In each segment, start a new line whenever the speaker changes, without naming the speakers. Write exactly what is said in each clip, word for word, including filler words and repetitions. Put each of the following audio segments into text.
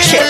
Production.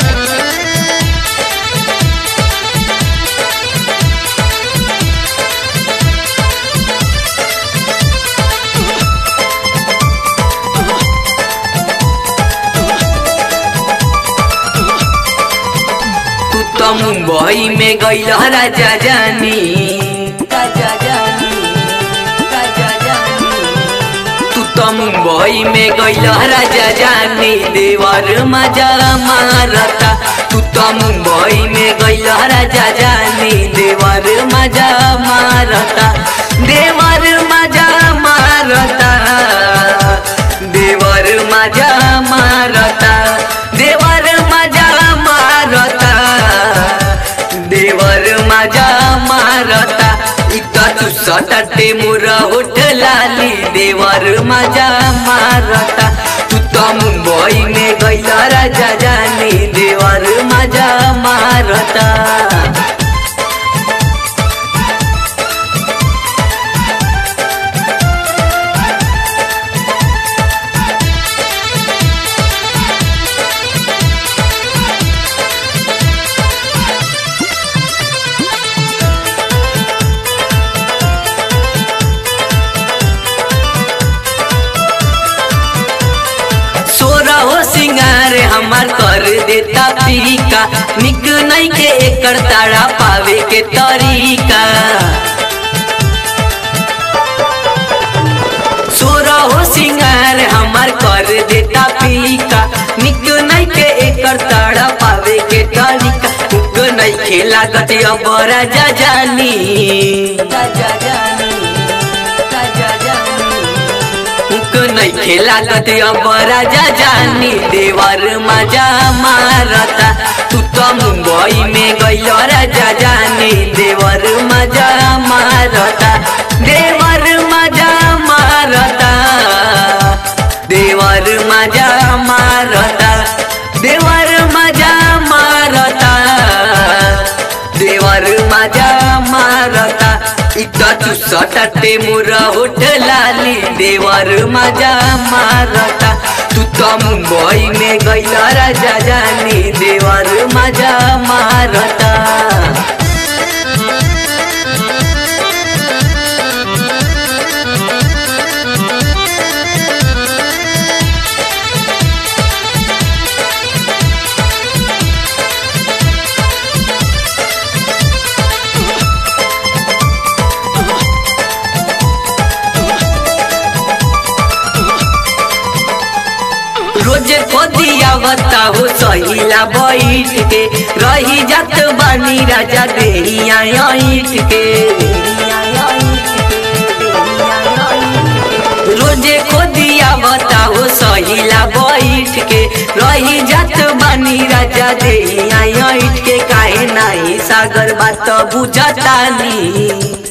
Mumbai में गईल राजा जानी राजा जानी राजा जानी तू तो मुंबई में गईल राजा जानी देवर मजा मारता तू तो मुंबई में गईल राजा जानी देवर मजा मारता देवर मजा मारता देवर मजा मारता देवर मजा मारता देवर मजा मारता इतना तू सटटे मुरा होठ लाली देवर मजा मारता तू तो मुंबई में गईल राजा जानी देवर मजा मारता सिंगार हमार कर देता पीका निक नहीं के एकर ताड़ा पावे के तरीका सोरा हो सिंगार हमार कर देता पीका निक नहीं के एकर ताड़ा पावे के तरीका उक नहीं खेला गते अब राजा जानी राजा जानी राजा जानी नहीं खेला गते अब राजा जानी देवर मजा मारता तू तो मुंबई में गईल राजा जानी देवर मजा मारता देवर मजा मारता देवर मजा मारता देवर मजा मारता देवर मजा मारता इतना तू सटटे मुरा होठ लाली देवर मजा मारता तू तो मुंबई में गईल राजा जानी देवर मजा मारता रोजे खोदिया बताओ सहीला बैठ के रही जात बानी राजा देहिया ईट के रोजे खोदिया बताओ सहीला बैठ के रही जात बानी राजा देहिया ईट के काहे नाही सागर बात बुझतानी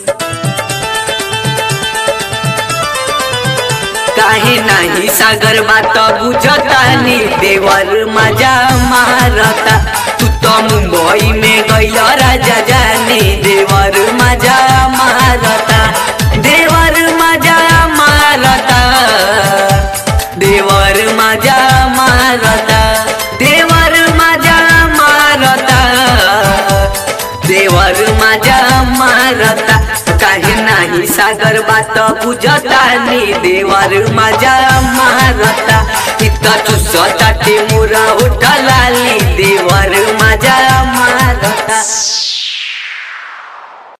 काहे नाही सागर बात बुझतानी देवर मजा मारता तू तो मुंबई में गईल राजा जानी देवर मजा मारता देवर मजा मारता देवर मजा मारता देवर मजा मारता देवर मजा मारता काहे नाही सागर बात बुझतानी देवर मजा मारता इतना तू सटाटे मुरा उठला